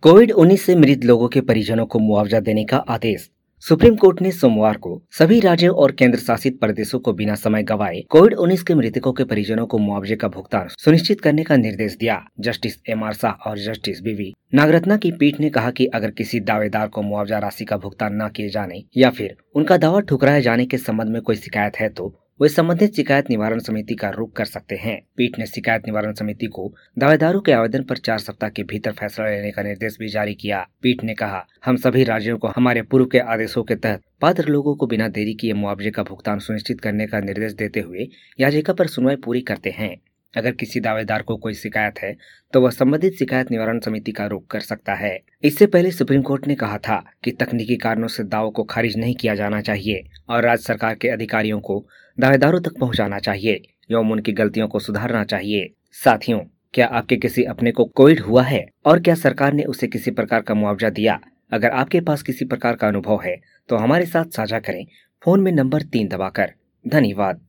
कोविड-19 से मृत लोगों के परिजनों को मुआवजा देने का आदेश। सुप्रीम कोर्ट ने सोमवार को सभी राज्यों और केंद्र शासित प्रदेशों को बिना समय गवाए कोविड-19 के मृतकों के परिजनों को मुआवजे का भुगतान सुनिश्चित करने का निर्देश दिया। Justice MR. शाह और जस्टिस बी.वी. नागरत्ना की पीठ ने कहा कि अगर किसी दावेदार को मुआवजा राशि का भुगतान न किए जाने या फिर उनका दावा ठुकराए जाने के संबंध में कोई शिकायत है तो वे संबंधित शिकायत निवारण समिति का रुख कर सकते हैं। पीठ ने शिकायत निवारण समिति को दावेदारों के आवेदन पर 4 सप्ताह के भीतर फैसला लेने का निर्देश भी जारी किया। पीठ ने कहा, हम सभी राज्यों को हमारे पूर्व के आदेशों के तहत पात्र लोगों को बिना देरी किए मुआवजे का भुगतान सुनिश्चित करने का निर्देश देते हुए याचिका पर सुनवाई पूरी करते हैं। अगर किसी दावेदार को कोई शिकायत है तो वह संबंधित शिकायत निवारण समिति का रुख कर सकता है। इससे पहले सुप्रीम कोर्ट ने कहा था कि तकनीकी कारणों से दावों को खारिज नहीं किया जाना चाहिए और राज्य सरकार के अधिकारियों को दावेदारों तक पहुंचाना चाहिए एवं उनकी गलतियों को सुधारना चाहिए। साथियों, क्या आपके किसी अपने को कोविड हुआ है और क्या सरकार ने उसे किसी प्रकार का मुआवजा दिया? अगर आपके पास किसी प्रकार का अनुभव है तो हमारे साथ साझा करें फोन में नंबर 3 दबाकर। धन्यवाद।